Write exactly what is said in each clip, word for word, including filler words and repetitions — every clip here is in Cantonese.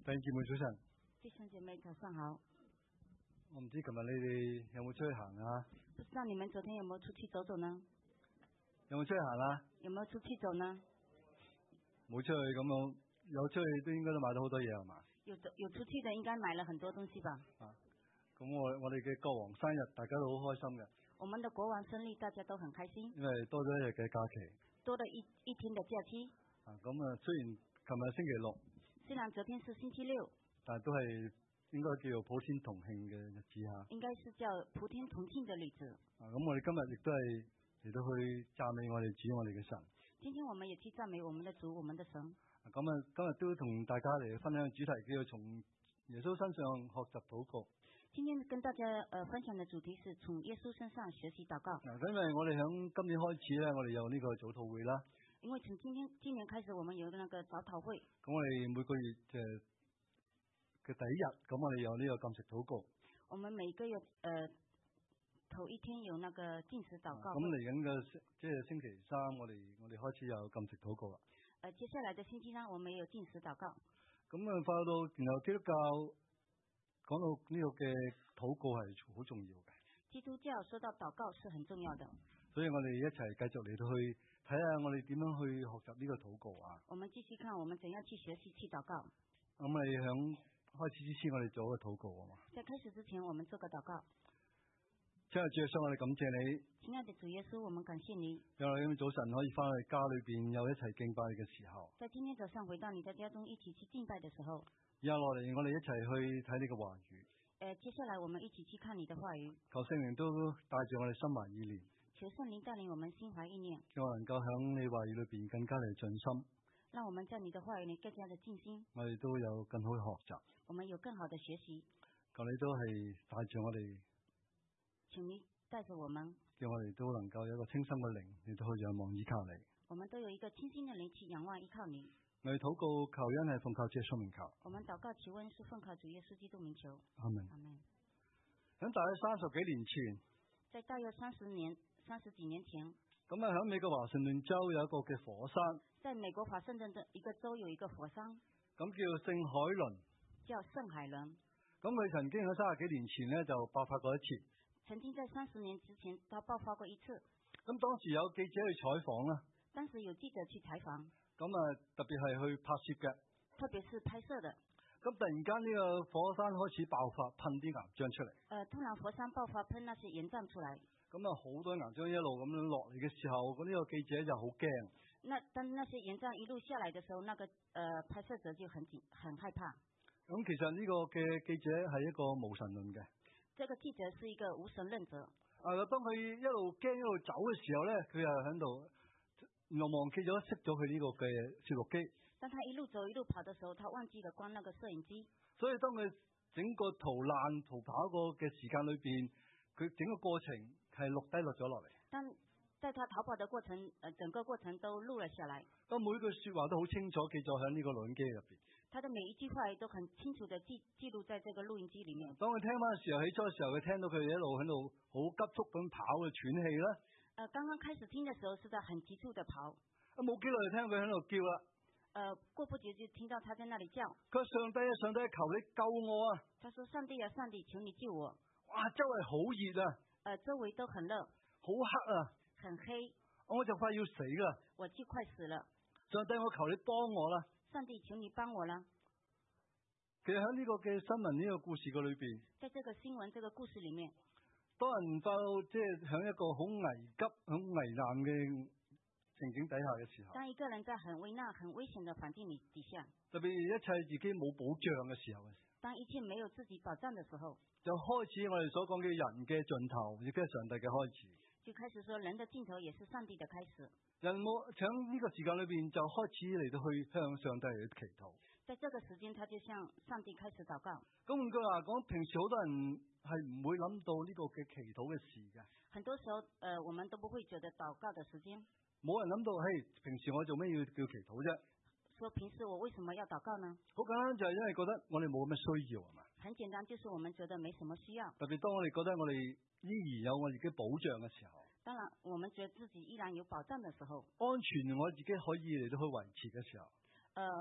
弟兄姊妹早晨， 弟兄姐妹早上好。 我唔知琴日你哋有冇出去行啊？ 不知道你们昨天有没有出去走走呢？ 有冇出去行啊？ 有没有出去走呢？ 冇出去咁樣，有出去都應該都買到好多嘢係嘛？ 有的有出去的应该买了很多東西吧？ 啊，咁我我哋嘅國王生日，大家都好開心嘅。 我们的国王生日，大家都很開心， 因為多咗一日嘅假期。 多了一一天的假期。 啊，咁啊，雖然琴日星期六， 雖然昨天是星期六， 但係都係應該叫做普天同慶嘅日子嚇。 應該是叫普天同慶的日子。 啊，咁我哋今日亦都係嚟到去讚美我哋主我哋嘅神。 今天我們也去讚美我們的主我們的神。 啊，咁啊，今日都同大家嚟分享主題，叫做從耶穌身上學習禱告。 今天跟大家呃分享的主題是從耶穌身上學習禱告。 嗱，因為我哋響今年開始咧，我哋有呢個早禱會啦。 因為從今天今年開始，我們有那個早禱會。 咁我哋每個月嘅嘅第一日，咁我哋有呢個禁食禱告。 我們每個月呃頭一天有那個禁食禱告。 咁嚟緊嘅即係星期三，我哋我哋開始有禁食禱告啦。 呃，接下來的星期三，我們也有禁食禱告。 咁啊，發到然後基督教講到呢個嘅禱告係好重要嘅。 基督教說到禱告是很重要的， 所以我哋一齊繼續嚟到去睇下我哋點樣去學習呢個禱告啊。 我們繼續看我們怎樣去學習去禱告。 咁我哋響開始之前，我哋做一個禱告啊嘛。 在開始之前，我們做個禱告。 親愛的主耶穌，我哋感謝你。 親愛的主耶穌，我們感謝你。 讓我哋今日早晨可以翻去家裏邊有一齊敬拜你嘅時候。 在今天早上回到你的家中一起去敬拜的時候。 以後落嚟，我哋一齊去睇你嘅話語。 誒，接下來我們一起去看你的話語。 求聖靈都帶住我哋心懷意念。 求聖靈帶領我們心懷意念。 讓我能夠響你話語裏邊更加嚟盡心。 讓我們在你的話語裏更加的盡心。 我哋都有更好嘅學習。 我們有更好的學習。 求你都係帶住我哋。 請你帶着我們。 叫我哋都能夠有一個清心嘅靈，你都去仰望依靠你。 我們都有一個清心的靈去仰望依靠你。 我哋禱告求恩係奉靠主耶穌名求。 我們禱告求恩是奉靠主耶穌基督名求。 阿門。 阿門。 喺大約三十幾年前， 在大約三十年、三十幾年前， 咁啊喺美國華盛頓州有一個嘅火山。 在美國華盛頓的一個州有一個火山， 咁叫聖海倫。 叫聖海倫。 咁佢曾經喺三十幾年前呢就爆發過一次。 曾經在三十年之前，他爆發過一次。 咁當時有記者去採訪啦。 當時有記者去採訪。 咁啊，特別係去拍攝嘅。 特別是拍攝的。 咁突然間呢個火山開始爆發，噴啲岩漿出嚟。 誒、呃，突然火山爆發，噴那些岩漿出來。 咁啊，好多岩漿一路咁樣落嚟嘅時候，咁呢個記者就好驚。 那當那些岩漿一路下來嘅時候，那個誒、呃、拍攝者就很緊，很害怕。 咁其實呢個嘅記者係一個無神論嘅。 這個記者是一個無神論者。 啊，當佢一路驚一路走嘅時候咧，佢又喺度又忘記咗熄咗佢呢個嘅攝錄機。 當他一路走一路跑的時候，他忘記了關那個攝影機。 所以當佢整個逃難逃跑個嘅時間裏邊，佢整個過程係錄低落咗落嚟。 但在他逃跑的過程，呃，整個過程都錄了下來。 咁每句說話都好清楚記載喺呢個錄音機入邊。 他的每一句話都很清楚地記記錄在這個錄音機裏面。 當佢聽翻嘅時候，起初嘅時候，佢聽到佢哋一路喺度好急速咁跑嘅喘氣啦。 呃，剛剛開始聽的時候，是在很急促地跑。 啊，冇幾耐就聽佢喺度叫啦。 呃，過不久就聽到他在那裏叫。 佢話上帝啊，上帝求你救我啊！ 他說上帝啊，上帝求你救我。 哇，周圍好熱啊！ 呃，周圍都很熱。 好黑啊！ 很黑。 我就快要死啦！ 我就快死了。 上帝，我求你幫我啦！ 上帝，求你幫我啦！ 其實喺呢個嘅新聞呢個故事嘅裏邊， 在這個新聞這個故事裏面， 當人發到即係喺一個好危急、好危難嘅情景底下嘅時候， 當一個人在很危難、很危險的環境裏底下， 特別一切自己冇保障嘅時候嘅時候， 當一切沒有自己保障的時候， 就開始我哋所講嘅人嘅盡頭，亦都係上帝嘅開始。 就開始說人的盡頭也是上帝的開始。 人冇喺呢個時間裏邊就開始嚟到去向上帝嚟祈禱。 在這個時間，他就向上帝開始禱告。 咁換句話講，平時好多人係唔會諗到呢個嘅祈禱嘅事嘅。 很多時候，誒、呃，我們都不會覺得禱告的時間。 冇人諗到，嘿，平時我做咩要叫祈禱啫？ 說平時我為什麼要禱告呢？ 好簡單，就係因為覺得我哋冇咁嘅需要係嘛。 很簡單，就是我們覺得沒什麼需要。 特別當我哋覺得我哋依然有我自己保障嘅時候， 當然我們覺得自己依然有保障的時候， 安全我自己可以嚟到去維持嘅時候， 呃，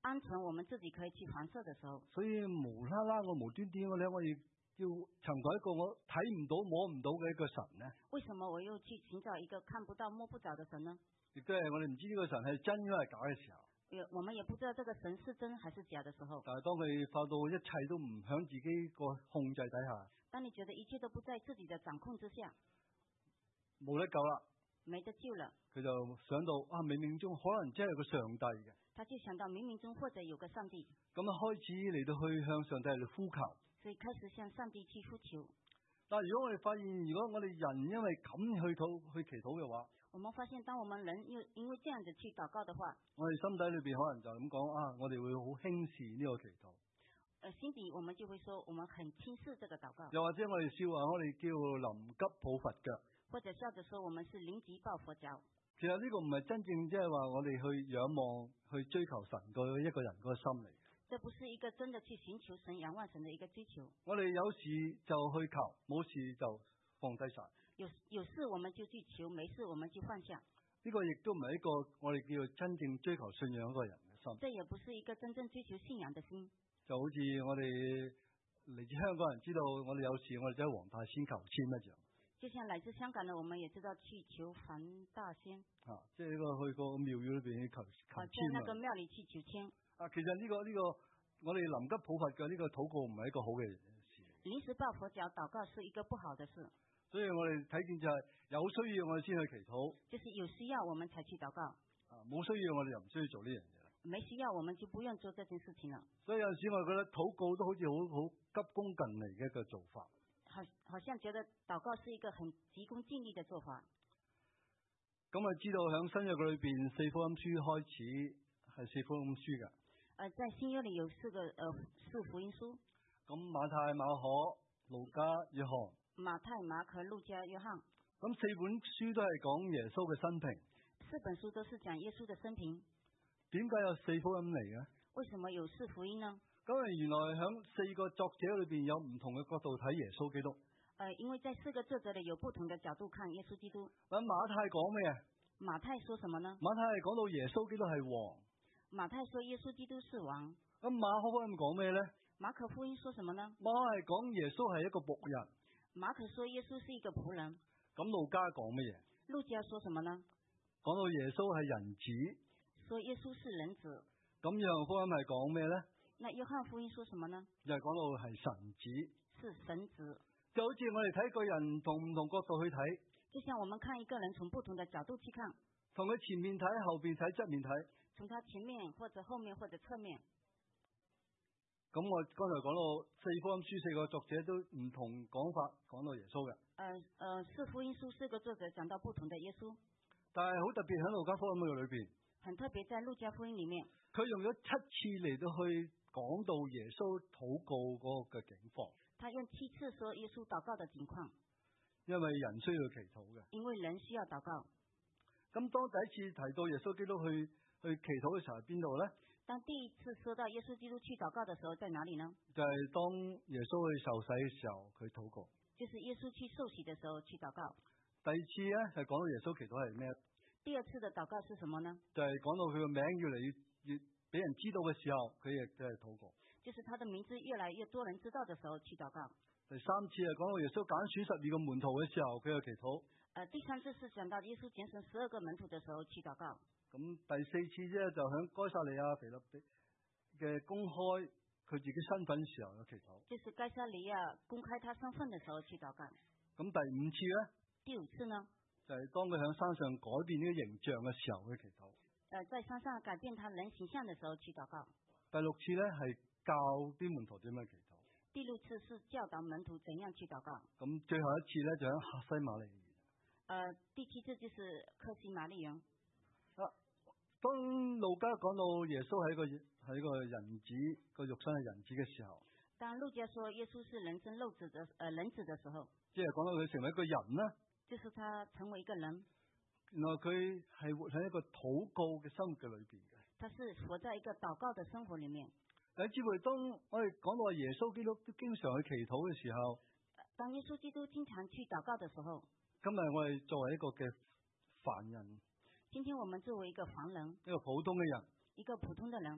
安存我們自己可以去反射的時候， 所以無啦啦我無端端我咧，我要要尋找一個我睇唔到摸唔到嘅一個神咧。 為什麼我又去尋找一個看不到摸不着的神呢？ 亦都係我哋唔知呢個神係真因係假嘅時候。 我們也不知道這個神是真還是假的時候。 但係當佢發到一切都唔響自己個控制底下， 當你覺得一切都不在自己的掌控之下， 冇得救啦， 沒得救了， 佢就想到啊，冥冥中可能真係有個上帝嘅。 他就想到冥冥中或者有個上帝， 咁啊開始嚟到去向上帝嚟呼求， 所以開始向上帝去呼求。 但係如果我哋發現，如果我哋人因為咁去禱去祈禱嘅話， 我們發現當我們人又因為這樣子去禱告的話， 我哋心底裏邊可能就咁講啊，我哋會好輕視呢個祈禱。 呃，心底我們就會說，我們很輕視這個禱告。 又或者我哋笑話，我哋叫臨急抱佛腳， 或者笑着說，我們是臨急抱佛腳。 其實呢個唔係真正即係話我哋去仰望、去追求神個一個人個心嚟。 這不是一個真的去尋求神、仰望神的一個追求。 我哋有事就去求，冇事就放低晒。 有有事我們就去求，沒事我們就放下。 呢個亦都唔係一個我哋叫做真正追求信仰一個人嘅心。 這也不是一個真正追求信仰的心。 就好似我哋嚟自香港人知道我哋有事，我哋就喺黃大仙求籤一樣。 就像來自香港的，我們也知道去求黃大仙。 啊，即係呢個去個廟宇裏邊去求求籤。 在那個廟裏去求籤。 啊，其實呢、這個呢、這個我哋臨急抱佛嘅呢個禱告唔係一個好嘅事。 臨時抱佛腳禱告是一個不好的事。 所以我哋睇見就係有需要我哋先去祈禱。 就是有需要我們才去禱告。 啊，冇需要我哋又唔需要做呢樣嘢。 沒需要我們就不用做這件事情了。 所以有陣時我哋覺得禱告都好似好好急功近利嘅一個做法。 好，好像覺得禱告是一個很急功近利的做法。 咁我知道響新約裏邊四福音書開始係四福音書嘅。 呃，在新約裏有四個呃四福音書。 咁馬太、馬可、路加、約翰。 馬太、馬可、路加、約翰。 咁四本書都係講耶穌嘅生平。 四本書都是講耶穌嘅生平。點解有四福音嚟嘅？ 為什麼有四福音呢？ 咁啊，原來響四個作者裏邊有唔同嘅角度睇耶穌基督。 誒，因為在四個作者裏有不同的角度看耶穌基督。 咁馬太講咩啊？ 馬太說什麼呢？ 馬太係講到耶穌基督係王。 馬太說耶穌基督是王。 咁馬可福音講咩咧？ 馬可福音說什麼呢？ 馬可係講耶穌係一個僕人。 馬可說耶穌是一個僕人。 咁路加講乜嘢？ 路加說什麼呢？ 講到耶穌係人子。 說耶穌是人子。 咁約翰福音係講咩咧？ 那約翰福音說什麼呢？ 又係講到係神子。 是神子。 就好似我哋睇個人從唔同角度去睇。 就像我們看一個人從不同的角度去看。 從佢前面睇、後邊睇、側面睇。 從他前面或者後面或者側面。 咁我剛才講到四福音書四個作者都唔同講法，講到耶穌嘅。 誒誒，四福音書四個作者講到不同的耶穌。但係好特別喺路加福音嘅裏邊。 很特別在路加福音裏面。 佢用咗七次嚟到去講到耶穌禱告嗰個嘅境況。 他用七次說耶穌禱告的情況。 因為人需要祈禱嘅。 因為人需要禱告。 咁當第一次提到耶穌基督去去祈禱嘅時候喺邊度咧？ 當第一次說到耶穌基督去禱告的時候，在哪裏呢？ 就係當耶穌去受洗嘅時候，佢禱告。 就是耶穌去受洗的時候去禱告。 第二次咧係講到耶穌祈禱係咩？ 第二次的禱告是什麼呢？ 就係講到佢個名越嚟越越俾人知道嘅時候，佢亦都係禱告。 就是他的名字越來越多人知道嘅時候去禱告。 第三次係講到耶穌揀選十二個門徒嘅時候，佢又祈禱。 誒、呃，第三次是講到耶穌揀選十二個門徒嘅時候去禱告。 咁第四次啫，就響該撒利亞腓立比嘅公開佢自己身份時候嘅祈禱。 就是該撒利亞公開他身份嘅時候去禱告。 咁第五次咧？ 第五次呢？ 就係、是、當佢響山上改變呢個形象嘅時候去祈禱。誒、 呃，在山上改變他人形象嘅時候去禱告。 第六次咧係教啲門徒點樣祈禱。 第六次是教導門徒怎樣去禱告。 咁最後一次咧就喺客西馬尼園。誒、 呃，第七次就是客西馬尼園。 啊，當路加講到耶穌係一個係一個人子，個肉身係人子嘅時候。 當路加說耶穌是人身肉子的，呃，人子嘅時候。即係講到佢成為一個人啦。 就是他成為一個人。 原來佢係活喺一個禱告嘅生活嘅裏邊嘅。 他是活在一個禱告嘅生活裏面。 喺姊妹，當我哋講到耶穌基督都經常去祈禱嘅時候， 當耶穌基督經常去禱告嘅時候， 今日我哋作為一個嘅凡人， 今天我們作為一個凡人， 一個普通嘅人， 一個普通嘅人，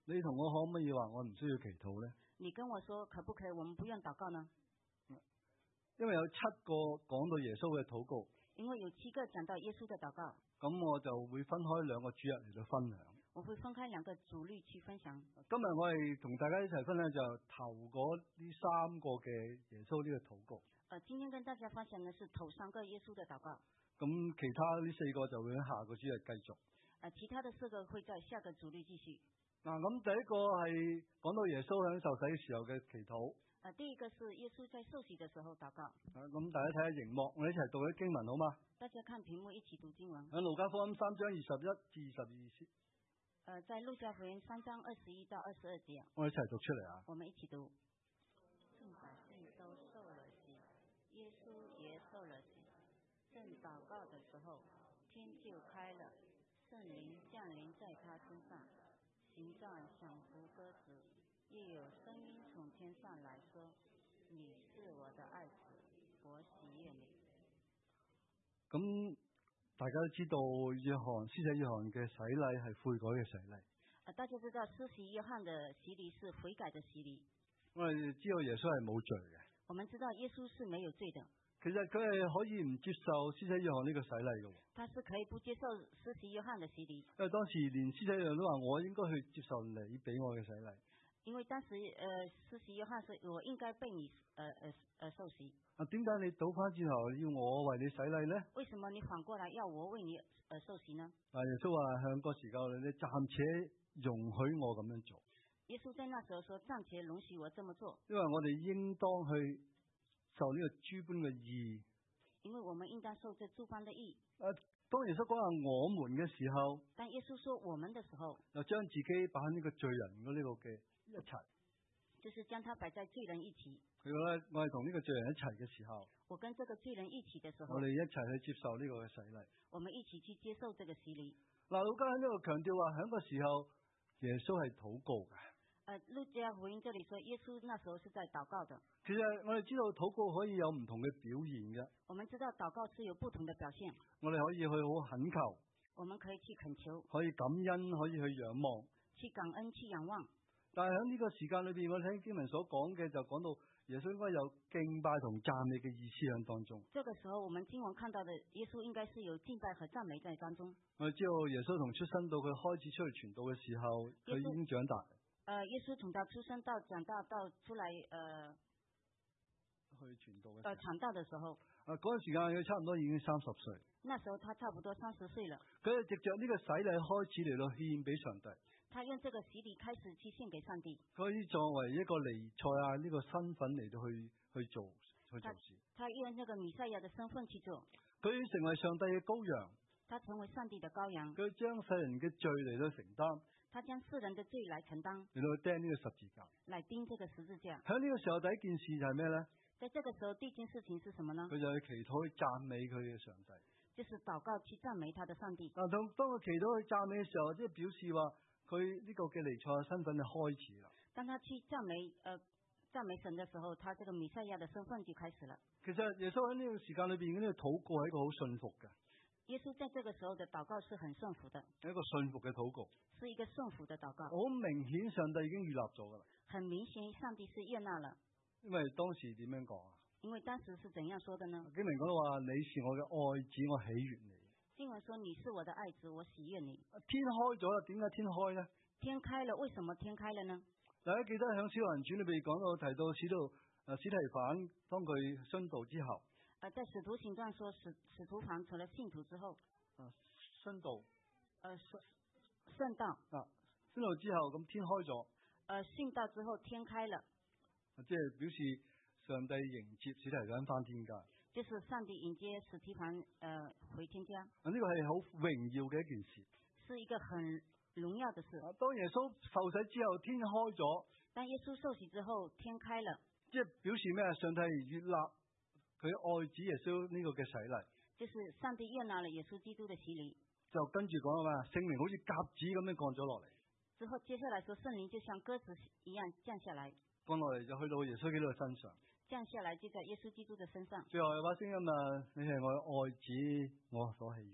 你同我可唔可以話我唔需要祈禱咧？ 你跟我說可不可以我們不用禱告呢？ 因為有七個講到耶穌嘅禱告， 因為有七個講到耶穌嘅禱告， 咁我就會分開兩個主日嚟到分享。 我會分開兩個主律去分享。 今日我係同大家一齊分享就頭嗰呢三個嘅耶穌呢個禱告。 呃，今天跟大家分享嘅是頭三個耶穌嘅禱告。 咁其他呢四個就會喺下個主日繼續。 呃，其他的四個會在下個主律繼續。 嗱，咁第一個係講到耶穌喺受洗嘅時候嘅祈禱。 呃，第一個是耶穌在受洗嘅時候禱告。 啊，咁大家睇下熒幕，我哋一齊讀啲經文好嗎？ 大家看屏幕，一起讀經文。 喺路加福音三章二十一至二十二節。 呃，在路加福音三章二十一到二十二節。 我哋一齊讀出嚟啊！ 我們一起讀。眾百姓都受了洗，耶穌也受了洗。正禱告的時候，天就開了，聖靈降臨在他身上，形狀像雏鴿子，又有聲音從天上來說：你是我的愛子，我喜悅你。 咁大家都知道約翰施洗約翰嘅洗禮係悔改嘅洗禮。 啊，大家知道施洗約翰嘅洗禮是悔改嘅洗禮。 我哋知道耶穌係冇罪嘅。 我們知道耶穌是沒有罪的。 其實佢係可以唔接受施洗約翰呢個洗禮嘅。 他是可以不接受施洗約翰嘅洗禮。 因為當時連施洗約翰都話：我應該去接受你俾我嘅洗禮。 因為當時，呃，施洗約翰說：我應該被你，呃，呃，呃，受洗。 啊，點解你倒翻轉頭要我為你洗禮呢？ 為什麼你反過來要我為你，呃，受洗呢？ 啊，耶穌話向個時間裏，你暫且容許我咁樣做。 耶穌在那時候說：暫且容許我這麼做。 因為我哋應當去受呢個諸般嘅義。 因為我們應當受這諸般的義。 啊，當耶穌講下我們嘅時候， 當耶穌說我們的時候， 就將自己擺喺呢個罪人嗰呢個嘅一齊， 就是將他擺在罪人一起。 佢覺得我係同呢個罪人一齊嘅時候， 我跟這個罪人一起嘅時候， 我哋一齊去接受呢個嘅洗禮。 我們一起去接受這個洗禮。 嗱，路加喺呢度強調話，喺個時候耶穌係禱告嘅。 誒，路加福音這裡說，耶穌那時候是在禱告的。 其實我哋知道禱告可以有唔同嘅表現嘅。 我們知道禱告是有不同的表現。 我哋可以去好懇求。 我們可以去懇求。 可以感恩，可以去仰望。 去感恩，去仰望。 但係喺呢個時間裏邊，我聽經文所講嘅就講到耶穌應該有敬拜同讚美嘅意思喺當中。 這個時候，我們經文看到的耶穌應該是有敬拜和讚美在當中。 我哋知道耶穌從出生到佢開始出去傳道嘅時候，佢已經長大。 呃，耶穌從他出生到長大到出來，呃， 去傳道嘅。 呃，傳道嘅時候。 啊，嗰陣時間佢差唔多已經三十歲。 那時候他差不多三十歲了。 佢係藉着呢個洗禮開始嚟到獻俾上帝。 他用這個洗禮開始去獻給上帝。 可以作為一個彌賽亞呢個身份嚟到去去做去做事。 他用那個彌賽亞的身份去做。 佢成為上帝嘅羔羊。 他成為上帝的羔羊。 佢將世人嘅罪嚟到承擔。 他將世人的罪來承擔。 嚟到釘呢個十字架。 來釘這個十字架。 喺呢個時候第一件事就係咩咧？ 在這個時候第一件事情是什麼呢？ 佢就去祈禱去讚美佢嘅上帝。 就是禱告去讚美他的上帝。 嗱，當當佢祈禱去讚美嘅時候，即係表示話佢呢個嘅彌賽亞身份就開始啦。 當他去讚美，誒、呃、讚美神嘅時候，他這個彌賽亞的身份就開始了。 其實耶穌喺呢個時間裏邊呢個禱告係一個好信服嘅。 耶穌在這個時候的禱告是很順服的。 一個信服嘅禱告。 是一個順服的禱告。 好明顯，上帝已經預立咗噶啦。 很明顯，上帝是悅納了。 因為當時點樣講啊？ 因為當時是怎樣說的呢？ 經文講到話，你是我嘅愛子，我喜悅你。 經文說你是我的愛子，我喜悅你。 天開咗啦，點解天開呢？ 天開了，為什麼天開了呢？ 大家記得喺《使徒行傳》裏邊講到提到使徒誒司提反當佢殉道之後。 誒，在使徒行傳說使使徒反成了信徒之後。 啊，殉道。 誒，殉道。 啊，殉道之後咁天開咗。 誒，殉道之後天開了。 即係表示上帝迎接司提反返天家。 就是上帝迎接司提反誒回天家。 啊，呢個係好榮耀嘅一件事。 是一個很榮耀的事。 啊，當耶穌受洗之後，天開咗。 當耶穌受洗之後，天開了。即係表示咩啊？上帝悅納佢愛子耶穌呢個嘅洗禮。 就是上帝悅納了耶穌基督嘅洗禮。 就跟住講啊嘛，聖靈好似鴿子咁樣降咗落嚟。 之後接下來說，聖靈就像鴿子一樣降下來。 降落嚟就去到耶穌基督嘅身上。 降下來就在耶穌基督嘅身上。 最後有把聲音啊，你係我嘅愛子，我所喜悅嘅。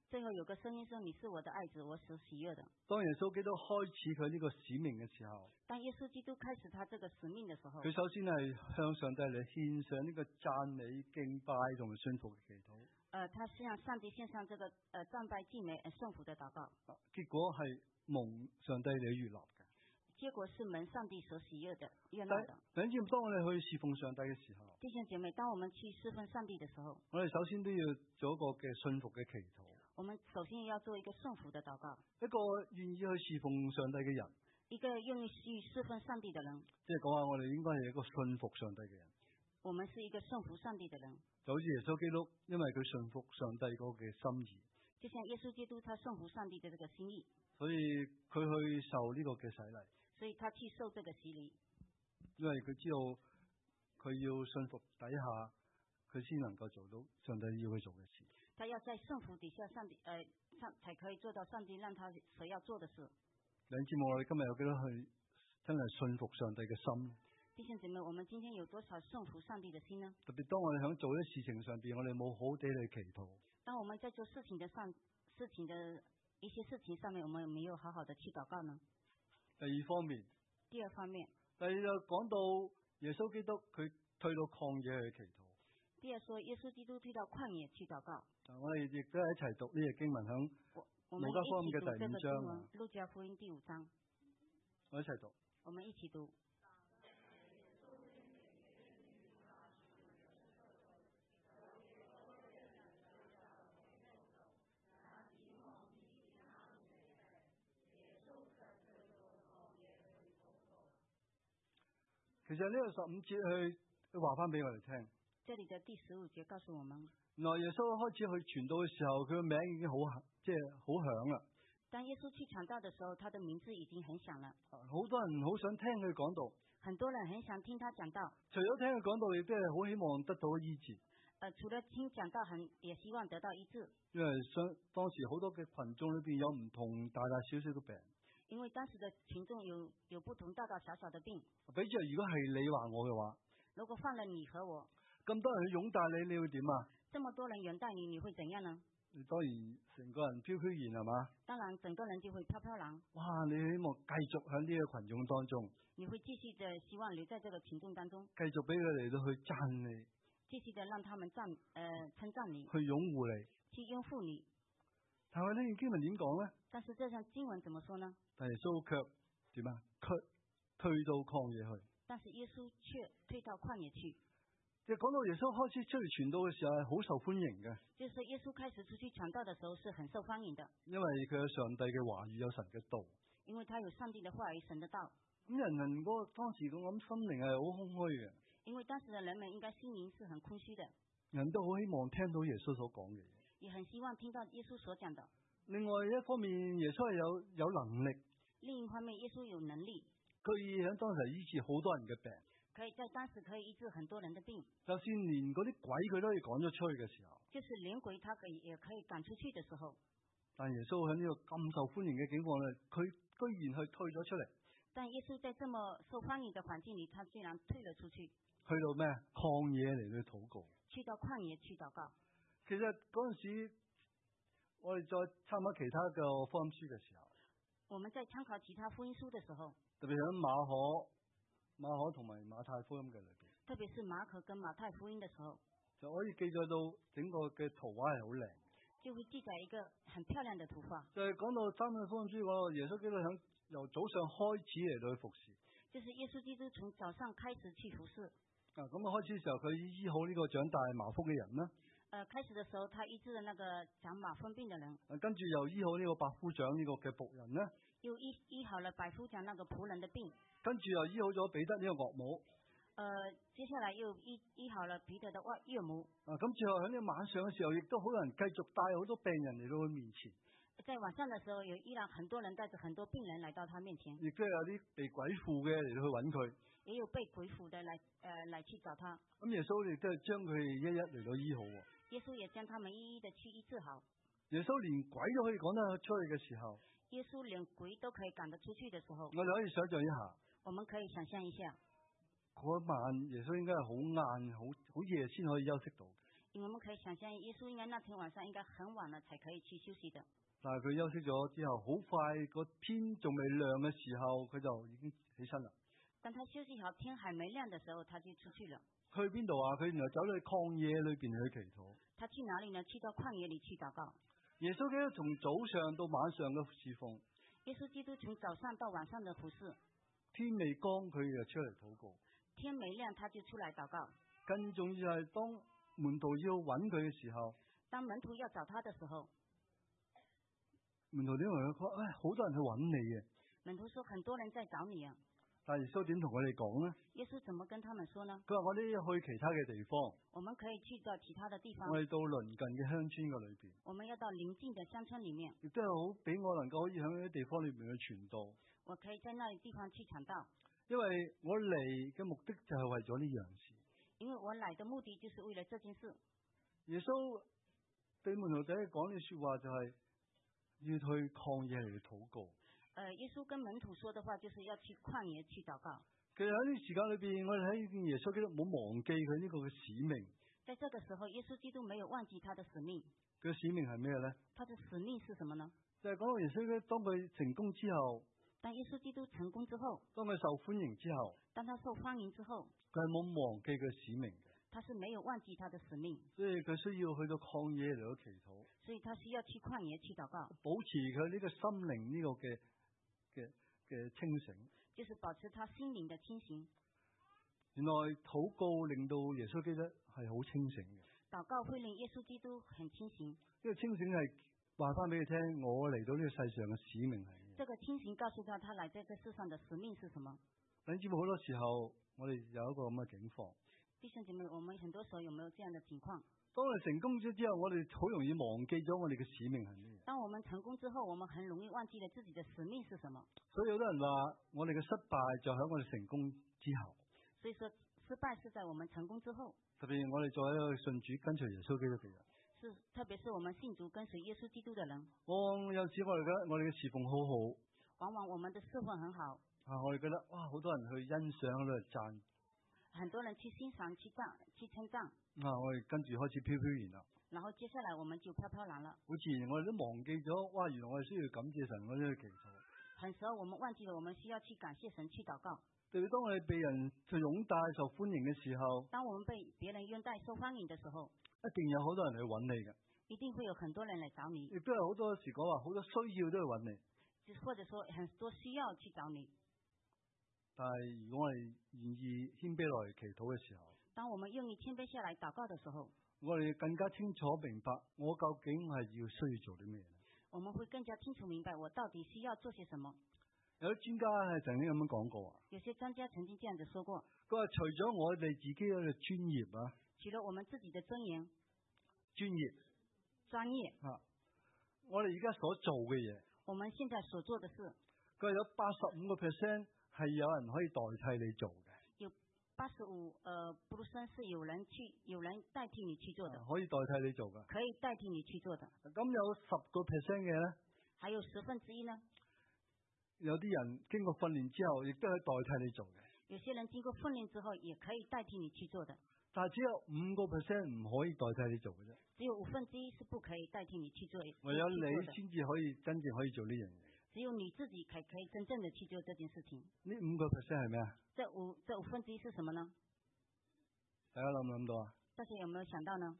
最後有個聲音說：你是我的愛子，我所喜悅的。 當耶穌基督開始佢呢個使命嘅時候， 當耶穌基督開始他這個使命的時候， 佢首先係向上帝嚟獻上呢個讚美、敬拜同埋信服嘅祈禱。 呃，他向上帝獻上這個呃讚拜、敬美、呃順服的禱告。 結果係蒙上帝嚟悅納嘅。 結果是蒙上帝所喜悅的、悅納的。 弟兄姊妹，當我哋去侍奉上帝嘅時候， 弟兄姐妹，當我們去侍奉上帝的時候， 我哋首先都要做一個嘅信服嘅祈禱。 我們首先要做一個順服的禱告。 一個願意去侍奉上帝嘅人， 一個願意去侍奉上帝的人， 即係講話我哋應該係一個信服上帝嘅人。 我們是一個順服上帝的人， 就好似耶穌基督，因為佢信服上帝嗰個嘅心意， 就像耶穌基督他順服上帝的這個心意， 所以佢去受呢個嘅洗禮。 所以他去受這個洗禮， 因為佢知道佢要信服底下，佢先能夠做到上帝要佢做嘅事。 他要在順服底下，上帝呃上才可以做到上帝讓他所要做的事。 兩節目我哋今日有幾多去真係信服上帝嘅心？ 弟兄姊妹，我們今天有多少順服上帝的心呢？ 特別當我哋喺做啲事情上邊，我哋冇好地嚟祈禱。 當我們在做事情的上事情的一些事情上面，我們有沒有好好的去禱告呢？ 第二方面， 第二方面， 第二就講到耶穌基督佢退到曠野去祈禱。 第二說耶穌基督退到曠野去禱告。 我哋亦都係一齊讀呢個經文響路加福音嘅第五章。 路加福音第五章， 我一齊讀。 我們一起讀。 其實呢個十五節去話翻俾我哋聽。 這裡的第十五節告訴我們， 原來耶穌開始去傳道嘅時候，佢個名已經好即係好響啦。 當耶穌去傳道嘅時候，他的名字已經很響了。 好多人好想聽佢講道。 很多人很想聽他講道。 除咗聽佢講道，亦都係好希望得到醫治。 呃，除了聽講道，很也希望得到醫治。 因為相當時好多嘅群眾裏邊有唔同大大小小嘅病。 因為當時的群眾有有不同大大小小的病。 比如如果係你話我嘅話， 如果放了你和我， 咁多人去擁戴你，你會點啊？ 這麼多人擁戴你，你會怎樣呢？ 你當然成個人飄飄然係嘛？ 當然，整個人就會飄飄然。 哇！你希望繼續喺呢個群眾當中， 你會繼續的希望留在這個群眾當中， 繼續俾佢哋都去讚你， 繼續的讓他們讚呃稱讚你， 去擁護你， 去擁護你。 但係呢段經文點講咧？ 但是這段經文怎麼說呢？ 但耶穌卻點啊？卻退到曠野去。 但是耶穌卻退到曠野去。 即係講到耶穌開始出嚟傳道嘅時候係好受歡迎嘅。 就是耶穌開始出去傳道嘅時候是很受歡迎的。 因為佢有上帝嘅話語，有神嘅道。 因為他有上帝嘅話語，神嘅道。 咁人人嗰個當時咁諗心靈係好空虛嘅。 因為當時嘅人們應該心靈是很空虛的。 人都好希望聽到耶穌所講嘅嘢。 也很希望聽到耶穌所講的。 另外一方面，耶穌係有有能力。 另一方面，耶穌有能力。 佢喺當時醫治好多人嘅病。 可以在當時可以醫治很多人的病。 就算連嗰啲鬼佢都可以趕咗出去嘅時候。 就是連鬼他可以也可以趕出去的時候。 但耶穌喺呢個咁受歡迎嘅境況咧，佢居然去退咗出嚟。 但耶穌在這麼受歡迎的環境裏，他居然退了出去。 去到咩？曠野嚟去禱告。 去到曠野去禱告。 其實嗰陣時，我哋再參考其他嘅福音書嘅時候， 我們在參考其他福音書嘅時候， 特別喺馬可、馬可同埋馬太福音嘅裏邊， 特別是馬可跟馬太福音嘅時候， 就可以記載到整個嘅圖畫係好靚， 就會記載一個很漂亮嘅圖畫。 就係講到三個福音書嗰個耶穌基督響由早上開始嚟到去服侍， 就是耶穌基督從早上開始去服侍。 啊，咁啊開始嘅時候佢醫好呢個長大麻風嘅人啦。 誒、呃，開始嘅時候，他醫治了那個長麻風病嘅人。 啊，跟住又醫好呢個百夫長呢個嘅僕人啦。 又醫醫好了百夫長那個僕人的病。 跟住又醫好咗彼得呢個岳母。 誒、呃，接下來又醫醫好了彼得的外岳母。 啊，咁最後喺呢個晚上嘅時候，亦都好多人繼續帶好多病人嚟到佢面前。 在晚上嘅時候，有依然很多人帶着很多病人來到他面前。 亦都有啲被鬼附嘅嚟到去揾佢。 也有被鬼附的來誒、呃、來去找他。 咁耶穌亦都係將佢哋一一嚟到醫好。 耶穌也將他們一一的去醫治好。 耶穌連鬼都可以趕得出去嘅時候， 耶穌連鬼都可以趕得出去嘅時候， 我哋可以想象一下。 我們可以想象一下， 嗰晚耶穌應該係好晏、好好夜先可以休息到。 因為我們可以想象，耶穌應該那天晚上應該很晚了才可以去休息的。 但係佢休息咗之後，好快個天仲未亮嘅時候，佢就已經起身啦。 當他休息好，天還沒亮的時候，他就出去了。 去邊度啊？佢原來走到去曠野裏邊去祈禱。 他去哪裏呢？去到曠野裏去禱告。 耶穌基督從早上到晚上嘅侍奉。 耶穌基督從早上到晚上的服侍。 天未光佢就出嚟禱告。 天沒亮他就出來禱告。 更重要係當門徒要揾佢嘅時候， 當門徒要找他的時候， 門徒點同佢講？唉，好多人去揾你嘅。 門徒說很多人在找你啊。 但耶穌點同佢哋講呢？ 耶穌怎麼跟他們說呢？ 佢話我哋要去其他嘅地方。 我們可以去到其他的地方。 我哋到鄰近嘅鄉村嘅裏邊。 我們要到鄰近的鄉村裏面。 亦都係好俾我能夠可以喺呢啲地方裏面去傳道。 我可以在那裏地方去傳道。 因為我嚟嘅目的就係為咗呢樣事。 因為我來的目的就是為了這件事。 耶穌對門徒仔講嘅說話就係要去曠野嚟禱告。 呃，耶穌跟門徒說的話就是要去曠野去禱告。 其實喺呢時間裏邊，我哋睇耶穌基督冇忘記佢呢個嘅使命。 在這個時候，耶穌基督沒有忘記他的使命。 佢嘅使命係咩咧？ 他的使命是什麼呢？ 就係講到耶穌基督當佢成功之後。 當耶穌基督成功之後。 當佢受歡迎之後。 當他受歡迎之後。 佢係冇忘記佢使命嘅。 他是沒有忘記他的使命。 所以佢需要去到曠野嚟到祈禱。 所以他需要去曠野去禱告。 保持佢呢個心靈呢個嘅嘅嘅清醒。 就是保持他心靈的清醒。 原來禱告令到耶穌基督係好清醒嘅。 禱告會令耶穌基督很清醒。 呢個清醒係話翻俾佢聽，我嚟到呢個世上嘅使命係咩？ 這個清醒告訴他，他來在這世上的使命是什麼？ 弟兄姊妹，好多時候我哋有一個咁嘅境況。 弟兄姐妹，我們很多時候有沒有這樣的情況？ 當我哋成功咗之後，我哋好容易忘記咗我哋嘅使命係咩？ 當我們成功之後，我們很容易忘記了自己的使命是什麼。 所以有啲人話，我哋嘅失敗就喺我哋成功之後。 所以說，失敗是在我們成功之後。 特別我哋作為一個信主跟隨耶穌基督嘅人。 是，特別是我們信主跟隨耶穌基督的人。 往有時我哋覺得我哋嘅侍奉好好。 往往我們的侍奉很好。 啊，我哋覺得哇，好多人去欣賞喺度讚。 很多人去欣賞、去讚、去稱讚。 啊，我哋跟住開始飄飄然啦。 然後接下來我們就飄飄然了。 好自然，我哋都忘記咗，哇！原來我哋需要感謝神，我哋去祈禱。 很時候我們忘記了，我們需要去感謝神，去禱告。 特別當我哋被人去擁戴、受歡迎嘅時候， 當我們被別人擁戴、受歡迎的時候， 一定有好多人去揾你嘅。 一定會有很多人來找你。 亦都係好多時講話，好多需要都去揾你。 或者說很多需要去找你。 但係如果我哋願意謙卑落嚟祈禱嘅時候， 當我們願意謙卑下來禱告的時候， 我哋更加清楚明白我究竟係要需要做啲咩。 我們會更加清楚明白我到底需要做些什麼。 有啲專家係曾經咁樣講過啊。 有些專家曾經這樣子說過。 佢話除咗我哋自己嘅專業啊， 除了我們自己的尊嚴、 專業、 專業啊，我哋而家所做嘅嘢， 我們現在所做的事， 佢有八十五個 percent 係有人可以代替你做嘅。 有八十五呃 percent 是有人去有人代替你去做的， 啊、可以代替你做嘅， 可以代替你去做的。 咁有十個 percent 嘅咧， 還有十分之一呢？ 有啲人經過訓練之後，亦都可以代替你做嘅。 有些人經過訓練之後，也可以代替你去做的。 但係只有五個 percent 唔可以代替你做嘅啫。 只有五分之一是不可以代替你去做。 唯有你先至可以真正可以做呢樣嘢。 只有你自己才可以真正的去做這件事情。 呢五個 percent 係咩啊？ 這五這五分之一是什麼呢？ 大家諗唔諗到啊？ 大家有沒有想到呢？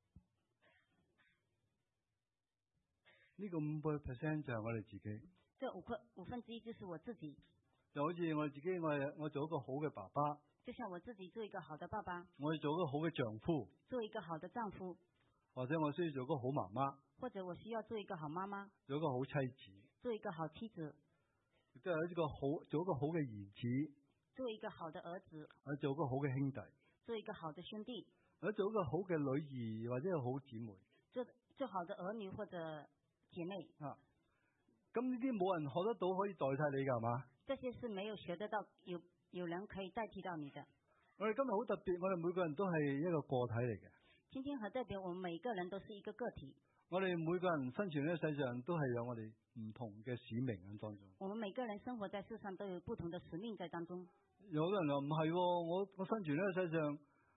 呢個五個 percent 就係我哋自己。 這五個五分之一就是我自己。 就好似我自己，我係我做一個好嘅爸爸。 就像我自己做一個好的爸爸。 我要做一個好嘅丈夫。 做一個好的丈夫。 或者我需要做一個好媽媽。 或者我需要做一個好媽媽。 做一個好妻子。 做一個好妻子。 亦都係一個好，做一個好嘅兒子。 做一個好的兒子。 或者做一個好嘅兄弟。 做一個好的兄弟。 或者做一個好嘅女兒，或者係好姊妹。 做做好的兒女或者姐妹。 啊。咁呢啲冇人學得到可以代替你噶係嘛？ 這些是沒有學得到，有有人可以代替到你的。 我哋今日好特別，我哋每個人都係一個個體嚟嘅。 今天很特別，我們每個人都是一個個體。 我哋每個人生存喺世上都係有我哋唔同嘅使命喺當中。 我們每個人生活在世上都有不同的使命在當中。 有好多人話唔係，我我生存喺世上，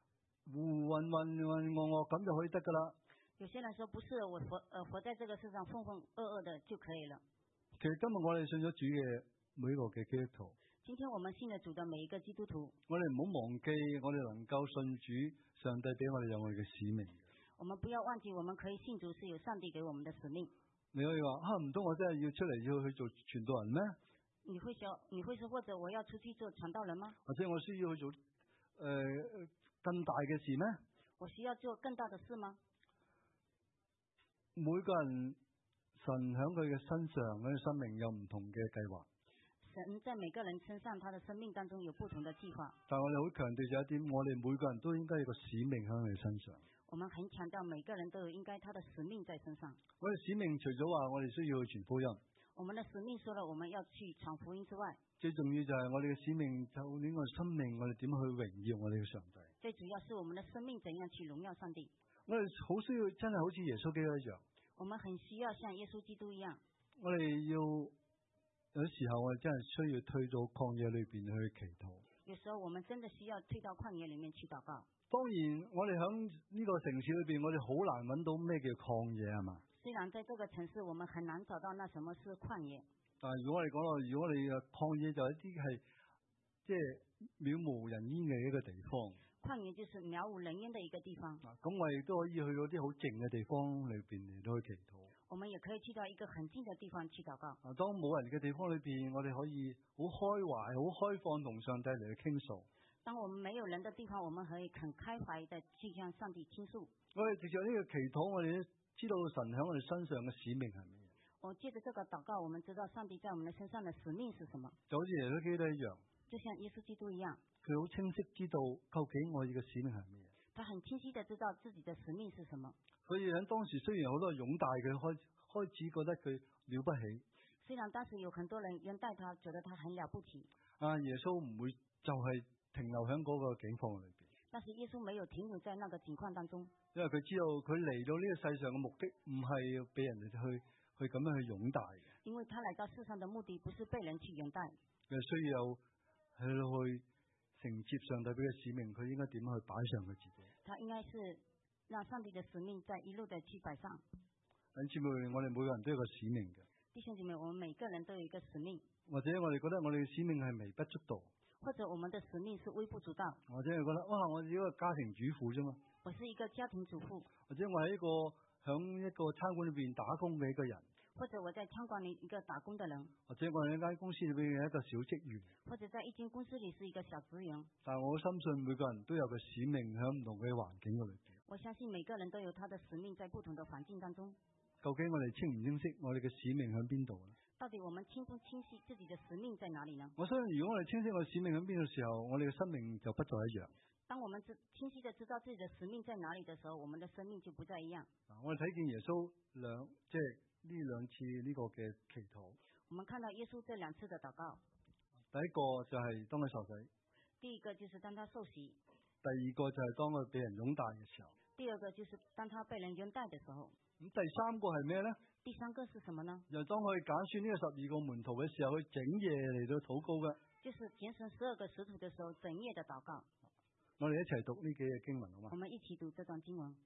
渾渾渾噩噩咁就可以得噶啦。 有些人說不是我活呃活在這個世上渾渾噩噩的就可以了。 其實今日我哋信咗主嘅每一個嘅基督徒， 今天我們信了主的每一個基督徒， 我哋唔好忘記我哋能夠信主，上帝俾我哋有我哋嘅使命。 我們不要忘記我們可以信主是有上帝給我們的使命。 你可以話啊，唔通我真係要出嚟要去做傳道人咩？ 你會說你會說或者我要出去做傳道人嗎？ 或者我需要去做誒、呃、更大嘅事咩？ 我需要做更大的事嗎？ 每個人神喺佢嘅身上佢嘅生命有唔同嘅計劃。 神在每個人身上，他的生命當中有不同的計劃。 但係我哋好強調就一點，我哋每個人都應該有個使命喺佢身上。 我們很強調每個人都有應該他的使命在身上。 我哋使命除咗話我哋需要去傳福音， 我們的使命說了我們要去傳福音之外， 最重要就係我哋嘅使命就呢個生命，我哋點去榮耀我哋嘅上帝。 最主要是我們的生命怎樣去榮耀上帝。 我哋好需要真係好似耶穌基督一樣。 我們很需要像耶穌基督一樣。 我哋要有時候我哋真係需要退到曠野裏邊去祈禱。 有時候我們真的需要退到曠野裏面去禱告。 當然，我哋喺呢個城市裏邊，我哋好難揾到咩叫曠野係嘛？ 雖然在這個城市，我們很難找到那什麼是曠野。 但係如果我哋講到，如果你嘅曠野就係一啲係即係渺無人煙嘅一個地方。 曠野就是渺無人煙的一個地方。 咁我哋都可以去到啲好靜嘅地方裏邊嚟到去祈禱。 我們也可以去到一個很近的地方去禱告。 啊，當冇人嘅地方裏邊，我哋可以好開懷、好開放同上帝嚟去傾訴。 當我們沒有人的地方，我們可以很開懷的去向上帝傾訴。 我哋藉着呢個祈禱，我哋都知道神喺我哋身上嘅使命係乜嘢。 我借着這個禱告，我們知道上帝在我們的身上的使命是什麼。 就好似耶穌基督一樣。 就像耶穌基督一樣。 佢好清晰知道究竟我哋嘅使命係乜嘢。 他很清晰的知道自己的使命是什麼。 所以喺當時雖然好多人擁戴佢，開開始覺得佢了不起。 雖然當時有很多人擁戴他，覺得他很了不起。 啊，耶穌唔會就係停留喺嗰個境況裏邊。 但是耶穌沒有停留在那個境況當中。 因為佢知道佢嚟到呢個世上嘅目的唔係要俾人哋去去咁樣去擁戴嘅。 因為他來到世上的目的不是被人去擁戴。 佢需要去去承接上帝俾嘅使命，佢應該點樣去擺上佢自己？ 他應該是讓上帝的使命在一路的去擺上。 弟兄姊妹，我哋每個人都有個使命嘅。 弟兄姊妹，我們每個人都有一個使命。 或者我哋覺得我哋嘅使命係微不足道。 或者我們的使命是微不足道。 或者係覺得哇，我係一個家庭主婦啫嘛。 我是一個家庭主婦。 或者我係一個響一個餐館裏邊打工嘅一個人。 或者我在餐館裏一個打工的人。 或者我係一間公司裏邊嘅一個小職員。 或者在一間公司裏是一個小職員。 但係我深信每個人都有個使命響唔同嘅環境嗰裏邊。 我相信每個人都有他的使命在不同的環境當中。 究竟我哋清唔清晰我哋嘅使命響邊度咧？ 到底我們清不清晰自己的使命在哪裏呢？ 我相信如果我哋清晰我哋使命響邊度時候，我哋嘅生命就不再一樣。 當我們知清晰的知道自己的使命在哪裏的時候，我們的生命就不再一樣。 我哋睇見耶穌兩即係呢兩次呢個嘅祈禱。 我們看到耶穌這兩次的禱告。 第一個就係當佢受洗。 第一個就是當他受洗。 第二個就係當佢俾人擁戴嘅時候。 第二個就是當他被人擁戴的時候。 咁第三個係咩咧？ 第三個是什麼呢？ 又當佢揀選呢個十二個門徒嘅時候，佢整夜嚟到禱告嘅。 就是揀選十二個使徒嘅時候，整夜的禱告。 我哋一齊讀呢幾個經文好嘛？ 我們一起讀這段經文。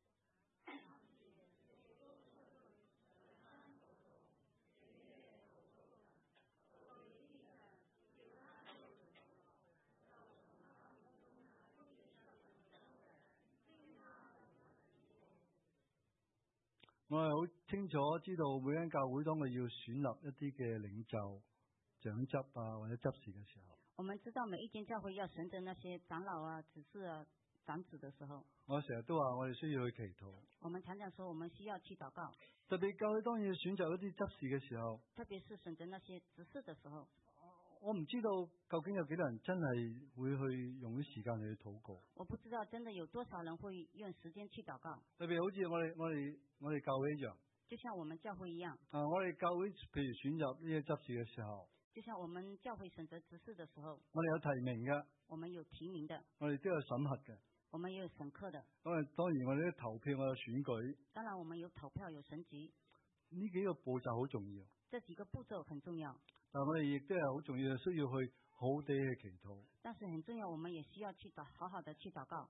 我係好清楚知道每間教會當佢要選立一啲嘅領袖、長執啊或者執事嘅時候， 我們知道每一間教會要選擇那些長老啊、執事啊、長子的時候， 我成日都話我哋需要去祈禱。 我們常常說我們需要去禱告。 特別教會當要選擇一啲執事嘅時候， 特別是選擇那些執事的時候， 我唔知道究竟有幾多人真係會去用啲時間去禱告。 我不知道真的有多少人會用時間去禱告。 特別好似我哋我哋我哋教會一樣， 就像我們教會一樣。 啊，我哋教會譬如選擇呢啲執事嘅時候， 就像我們教會選擇執事的時候， 我哋有提名嘅， 我們有提名的， 我哋都有審核嘅， 我們也有審核的。 咁啊，當然我哋啲投票我有選舉， 當然我們有投票有選舉， 呢幾個步驟好重要。 這幾個步驟很重要。 但我哋亦都係好重要，需要去好好地去祈禱。 但是很重要，我們也需要去禱，好好的去禱告。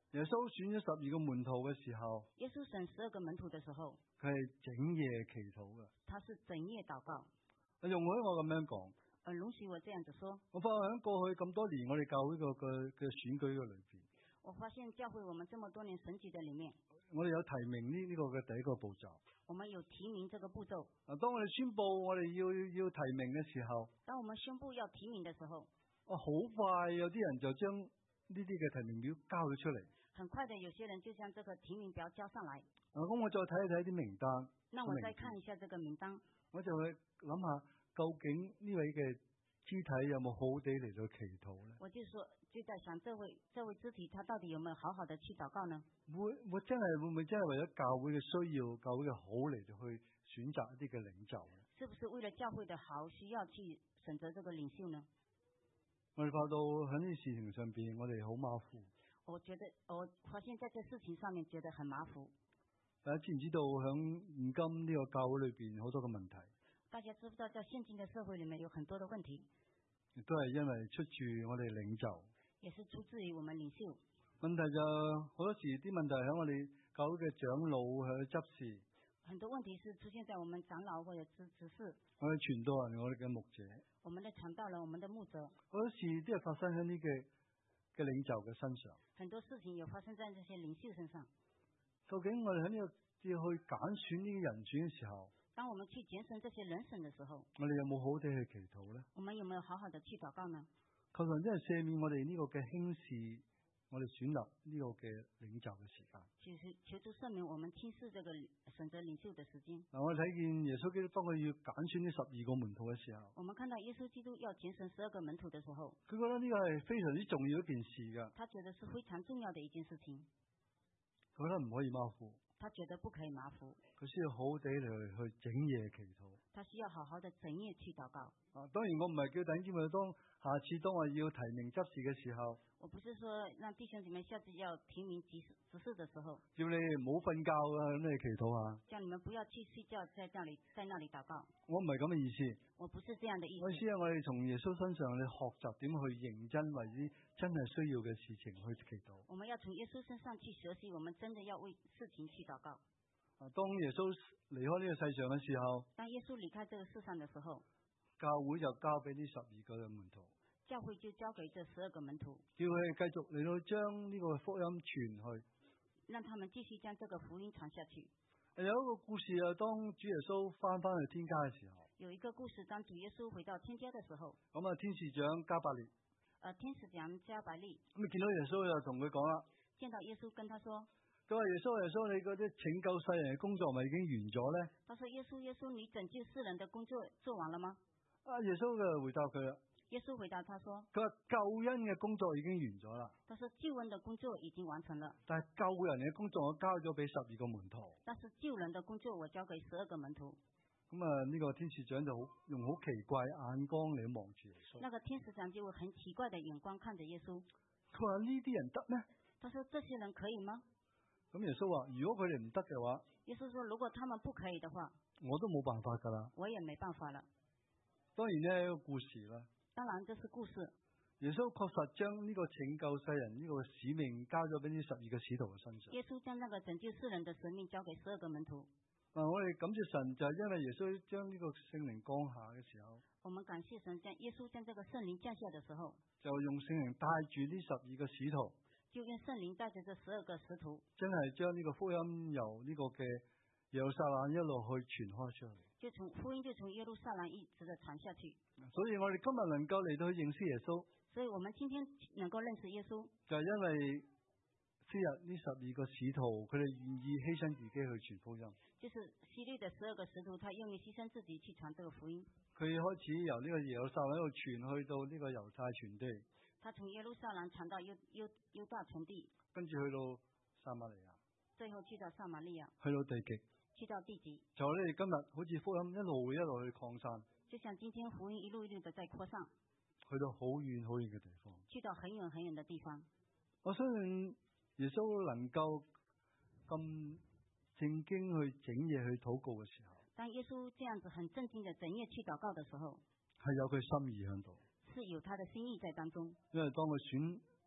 耶穌選咗十二個門徒嘅時候， 耶穌選十二個門徒的時候， 佢係整夜祈禱嘅。 他是整夜禱告。 容許我咁樣講， 呃，容許我這樣子說。 我發覺喺過去咁多年，我哋教會個嘅嘅選舉嘅裏邊， 我發現教會我們這麼多年選舉的裏面， 我哋有提名呢呢個嘅第一個步驟。 我們有提名這個步驟。 啊，當我哋宣布我哋要要提名嘅時候， 當我們宣布要提名的時候， 啊，好快有啲人就將呢啲嘅提名表交咗出嚟。 很快的，有些人就將這個提名表交上來。 啊，咁我再睇一睇啲名單。 那我再看一下這個名單， 我就去諗下，究竟呢位嘅肢體有冇好好地嚟到祈禱咧？ 我就說就在想，這位這位肢體他到底有沒有好好的去禱告呢？ 會會真係會唔會真係為咗教會嘅需要、教會嘅好嚟到去選擇一啲嘅領袖咧？ 是不是為了教會的好需要去選擇這個領袖呢？ 我哋發到喺呢啲事情上邊，我哋好馬虎。 我覺得我發現在這事情上面覺得很馬虎。 大家知唔知道喺現今呢個教會裏邊好多嘅問題？ 大家知不知道在現今的社會裏面有很多的問題？ 亦都係因為出自我哋領袖， 也是出自於我們領袖。 問題就好多時啲問題喺我哋教會嘅長老去執事。 很多問題是出現在我們長老或者執執事。 我哋傳道人，我哋嘅牧者。 我們的傳道人，我們的牧者。 好多事都係發生喺呢嘅嘅領袖嘅身上。 很多事情也發生在這些領袖身上。 究竟我哋喺呢個要去揀選呢啲人選嘅時候， 當我們去揀選這些人選的時候， 我哋有冇好好地去祈禱咧？ 我們有沒有好好的去禱告呢？ 求神真係赦免我哋呢個嘅輕視，我哋選立呢個嘅領袖嘅時間。 其實求主赦免我們輕視這個選擇領袖的時間。 嗱，我睇見耶穌基督當佢要揀選呢十二個門徒嘅時候， 我們看到耶穌基督要揀選十二個門徒的時候， 佢覺得呢個係非常之重要一件事噶。 他覺得是非常重要的一件事情。 佢覺得唔可以馬虎。 他覺得不可以馬虎。 佢需要好好地嚟去整夜祈禱。 他需要好好的整夜去禱告。 啊，當然我唔係叫弟兄姊妹當下次當我要提名執事嘅時候， 我不是說讓弟兄姊妹下次要提名執事執事的時候， 叫你唔好瞓覺啊，咁你祈禱啊。 叫你們不要去睡覺，在那裏在那裏禱告。 我唔係咁嘅意思。 我不是這樣的意思。 我意思係我哋從耶穌身上嚟學習點去認真為之真係需要嘅事情去祈禱。 我們要從耶穌身上去學習，我們真的要為事情去禱告。 啊，當耶穌離開呢個世上嘅時候， 當耶穌離開這個世上的時候， 教會就交俾呢十二個嘅門徒， 教會就交給這十二個門徒， 叫佢哋繼續嚟到將呢個福音傳去， 讓他們繼續將這個福音傳下去。 有一個故事啊，當主耶穌翻翻去天家嘅時候， 有一個故事，當主耶穌回到天家的時候， 咁啊，天使長加百列， 呃，天使長加百利， 咁啊見到耶穌就同佢講啦， 見到耶穌跟他說， 佢話耶穌耶穌，你嗰啲拯救世人嘅工作咪已經完咗咧？ 他說耶穌耶穌，你拯救世人的工作做完了嗎？ 啊，耶穌就回答佢啦， 耶穌回答他說， 佢話救恩嘅工作已經完咗啦。 他說救恩的工作已經完成了， 但係救人嘅工作我交咗俾十二個門徒。 但是救人的工作我交給十二個門徒。 咁啊，呢個天使長就好用好奇怪眼光嚟望住耶穌。 那個天使長就會很奇怪的眼光看着耶穌。 佢話呢啲人得咩？ 他說這些人可以嗎？ 咁耶穌話：如果佢哋唔得嘅話， 耶穌說如果他們不可以的話， 我都冇辦法噶啦。 我也沒辦法了。 當然呢，一個故事啦。 當然這是故事。 耶穌確實將呢個拯救世人呢個使命交咗俾呢十二個使徒嘅身上。 耶穌將那個拯救世人的使命交給十二個門徒。 嗱，我哋感謝神，就係因為耶穌將呢個聖靈降下嘅時候， 我們感謝神，將耶穌將這個聖靈降下的時候， 就用聖靈帶住呢十二個使徒， 就用聖靈帶着這十二個使徒， 真係將呢個福音由呢個嘅耶路撒冷一路去傳開出去。 就從福音就從耶路撒冷一直的傳下去。 所以我哋今日能夠嚟到去認識耶穌， 所以我們今天能夠認識耶穌， 就係因為昔日呢十二個使徒，佢哋願意犧牲自己去傳福音。 就是昔日的十二個使徒，他願意犧牲自己去傳這個福音。 佢開始由呢個耶路撒冷一路傳去到呢個猶太全地。 他從耶路撒冷傳到猶猶猶大全地， 跟住去到撒瑪利亞， 最後去到撒瑪利亞， 去到地極， 去到地極。 就我哋今日好似福音一路一路去擴散， 就像今天福音一路一路的在擴散， 去到好遠好遠嘅地方， 去到很遠很遠的地方。 我相信耶穌能夠咁正經去整夜去禱告嘅時候， 當耶穌這樣子很正經的整夜去禱告的時候， 係有佢心意喺度， 是有他的心意在當中。 因為當佢選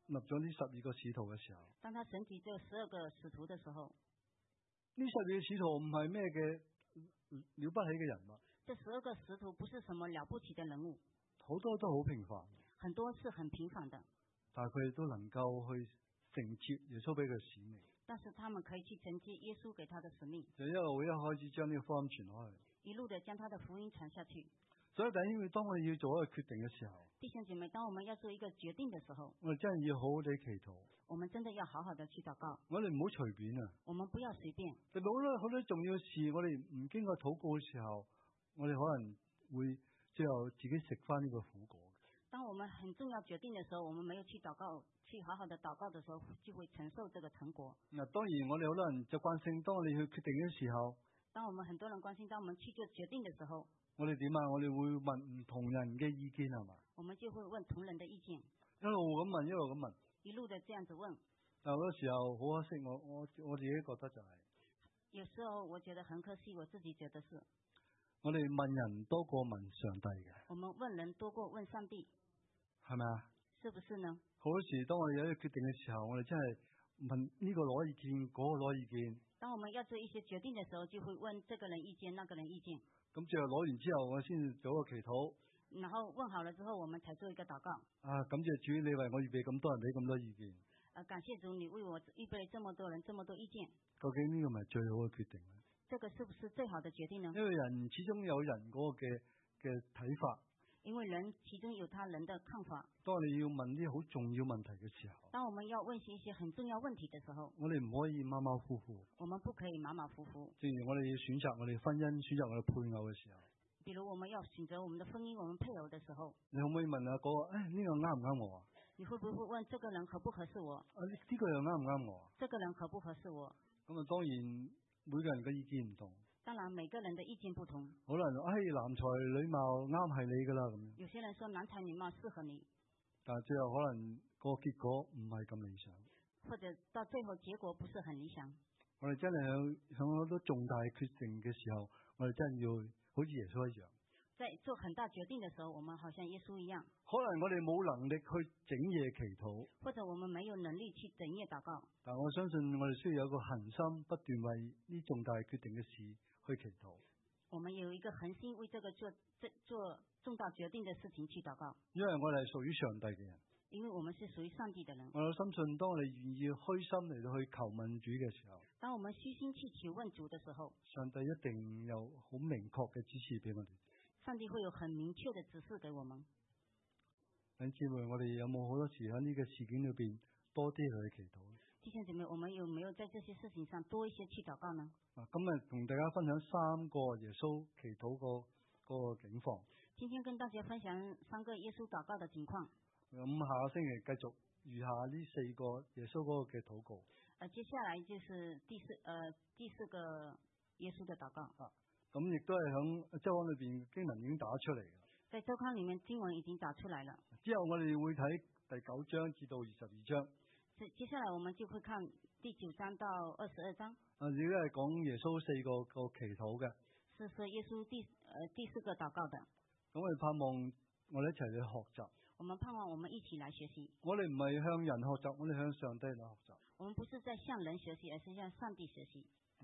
立咗呢十二個使徒嘅時候， 當他神蹟這十二個使徒的時候， 呢十二個使徒唔係咩嘅了不起嘅人物， 這十二個使徒不是什麼了不起的人物， 好多都好平凡， 很多是很平凡的， 但係佢哋都能夠去承接耶穌俾佢嘅使命。 但是他們可以去承接耶穌給他的使命， 就一路一開始將呢個福音傳開去， 一路的將他的福音傳下去。 所以弟兄姊妹，當我哋要做一個決定嘅時候， 弟兄姐妹，當我們要做一個決定的時候， 我哋真係要好好地祈禱。 我們真的要好好的去禱告， 我哋唔好隨便啊！ 我們不要隨便。 特別好多好多重要事，我哋唔經過禱告嘅時候，我哋可能會最後自己食翻呢個苦果。 當我們很重要決定的時候，我們沒有去禱告，去好好的禱告的時候，就會承受這個成果。 嗱，當然我哋好多人習慣性，當我哋去決定嘅時候， 當我們很多人關心，當我們去做決定的時候， 我哋點啊？我哋會問唔同人嘅意見係嘛？ 我們就會問同人的意見， 一路咁問，一路咁問， 一路的這樣子問。 但好多時候好可惜，我我我自己覺得就係、是， 有時候我覺得很可惜，我自己覺得是， 我哋問人多過問上帝嘅。 我們問人多過問上帝， 係咪啊？ 是不是呢？ 好多時當我哋有一個決定嘅時候，我哋真係問呢個攞意見，嗰、那個攞意見。 當我們要做一些決定的時候，就會問這個人意見，那個人意見。 咁最後攞完之後，我先做一個祈禱。 然後問好了之後，我們才做一個禱告。 啊，感謝主，你為我預備咁多人俾咁多意見。 啊，感謝主，你為我預備了這麼多人，這麼多意見。 究竟呢個咪最好嘅決定咧？ 這個是不是最好的決定呢？ 因為人始終有人嗰個嘅嘅睇法。 因為人其中有他人的看法。 當你要問啲好重要問題嘅時候， 當我們要問一些很重要問題的時候， 我哋唔可以馬馬虎虎。 我們不可以馬馬虎虎。 正如我哋要選擇我哋婚姻、選擇我哋配偶嘅時候， 比如我們要選擇我們的婚姻、我們配偶的時候， 你可唔可以問下嗰、那個？誒、哎，呢、這個啱唔啱我啊？ 你會不會問這個人合不合適我？ 啊，呢、這個又啱唔啱我啊？ 這個人合不合適我？ 咁啊，當然每個人嘅意見唔同。 當然，每個人的意見不同。 好多人話，誒、哎，男才女貌啱係你噶啦咁樣。 有些人說男才女貌適合你， 但係最後可能個結果唔係咁理想。 或者到最後結果不是很理想。 我哋真係響響好多重大決定嘅時候，我哋真係要好似耶穌一樣。 在做很大決定的時候，我們好像耶穌一樣。 可能我哋冇能力去整夜祈禱， 或者我們沒有能力去整夜禱告。 但我相信我哋需要有一個恒心，不斷為呢重大決定嘅事去祈禱。 我們有一個恒心為這個做做做重大決定的事情去禱告。 因為我哋係屬於上帝嘅人。 因為我們是屬於上帝的人。 我有深信，當我哋願意虛心嚟到去求問主嘅時候， 當我們虛心去求問主的時候， 上帝一定有好明確嘅指示俾我哋。 上帝會有很明確的指示給我們。 弟兄姊妹，我哋有冇好多時喺呢個事件裏邊多啲去祈禱？ 弟兄姊妹，我們有沒有在這些事情上多一些去禱告呢？ 啊，今日同大家分享三個耶穌祈禱個個景況。 今天跟大家分享三個耶穌禱告的情況。 咁下個星期繼續餘下呢四個耶穌嗰個嘅禱告。 誒，接下來就是第四誒、呃、第四個耶穌的禱告。 啊，咁亦都係響周刊裏邊經文已經打出嚟嘅。 在周刊裏面經文已經打出來了。 之後我哋會睇第九章至到二十二章。 接下來我們就會看第九章到二十二章。 啊，亦都係講耶穌四個個祈禱嘅。 是說耶穌第誒、呃、第四個禱告的。 咁我哋盼望我哋一齊去學習。 我們盼望我們一起來學習。我哋唔係向人學習，我哋向上帝嚟學習。 我們不是在向人學習，而是向上帝學習。 啊，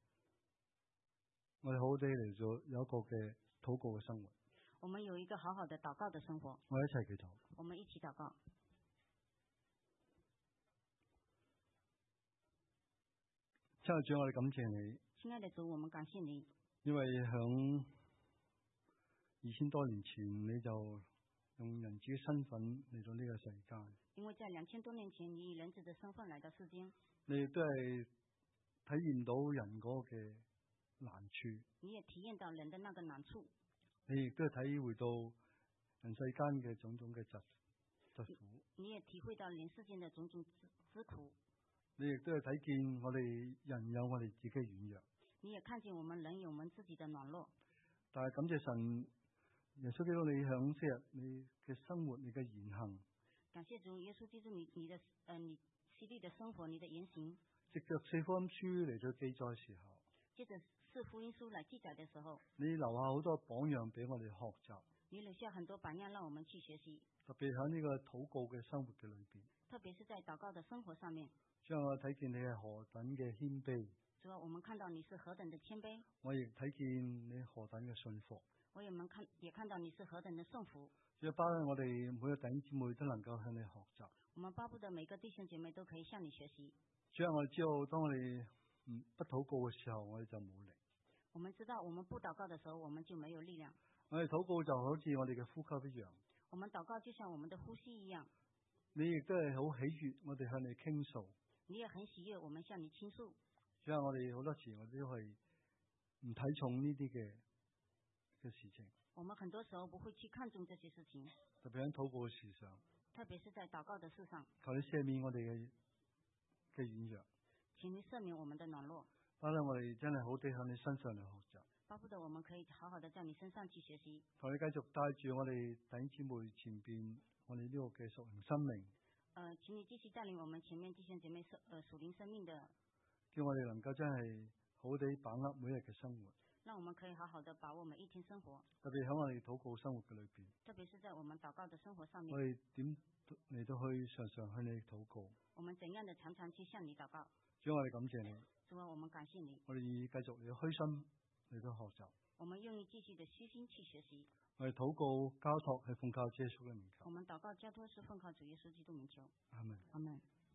我哋好好地嚟做有一個嘅禱告嘅生活。 我們有一個好好的禱告的生活。 我哋一齊祈禱。 我們一起禱告。 親愛的主，我哋感謝你。 親愛的主，我們感謝你。 因為響二千多年前，你就用人子嘅身份嚟到呢個世界。 因為在兩千多年前，你以人子的身份來到世間。 你亦都係體驗到人嗰個嘅難處。 你也體驗到人的那個難處。 你亦都係體會到人世間嘅種種嘅疾疾苦。 你也體會到人世間的種種之苦。 你亦都係睇見我哋人有我哋自己嘅軟弱。 你也看見我們人有我們自己的軟弱。 但係感謝神，耶穌基督你響昔日你嘅生活，你嘅言行。 感謝主，耶穌基督你你的誒、呃、你昔日的生活，你的言行。 藉着四福音書嚟到記載時候。 接着四福音書來記載的時候。 你留下好多榜樣俾我哋學習。 你留下很多榜樣讓我們去學習。 特別喺呢個禱告嘅生活嘅裏邊。 特別在禱告的生活上面。 主啊，我睇見你係何等嘅謙卑， 主啊，我們看到你是何等的謙卑， 我亦睇見你何等嘅信服。 我也們看也看到你是何等的順服。 主啊，包括我哋每個弟兄姊妹都能夠向你學習。 我們巴不得每個弟兄姐妹都可以向你學習。 主啊，我哋知道當我哋唔不禱告嘅時候，我哋就冇力。 我們知道我們不禱告的時候，我們就沒有力量。 我哋禱告就好似我哋嘅呼吸一樣。 我們禱告就像我們的呼吸一樣。 你亦都係好喜悅，我哋向你傾訴。 你也很喜悅，我們向你傾訴。 主啊，我哋好多時我哋都係唔睇重呢啲嘅嘅事情。 我們很多時候不會去看重這些事情， 特別喺禱告嘅事上。 特別是在禱告的事上。 求你赦免我哋嘅嘅軟弱。 請你赦免我們的軟弱。 包括我哋真係好地向你身上嚟學習。 巴不得我們可以好好的在你身上去學習。 求你繼續帶住我哋弟兄姊妹前邊，我哋呢個嘅屬靈生命。 呃，請你繼續帶領我們前面弟兄姐妹呃屬靈生命的。 叫我哋能夠真係好地把握每日嘅生活。 讓我們可以好好的把握每一天生活。 特別喺我哋禱告生活嘅裏邊。 特別是在我們禱告的生活上面。 我哋點嚟到去常常向你禱告。 我們怎樣的常常去向你禱告。 主，我哋感謝你。 主啊，我們感謝你。 我哋願意繼續嚟虛心嚟到學習。 我們願意繼續的虛心去學習。 我哋禱告交託係奉靠主耶穌嘅名求。 我們禱告交託是奉靠主耶穌基督名求。 阿門。 阿門。